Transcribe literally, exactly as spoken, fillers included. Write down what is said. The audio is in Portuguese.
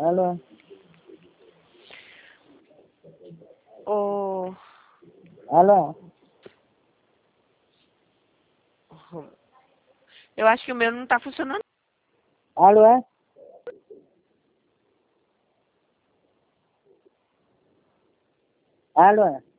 Alô? Ô... Alô? Eu acho que o meu não tá funcionando. Alô, é? Alô?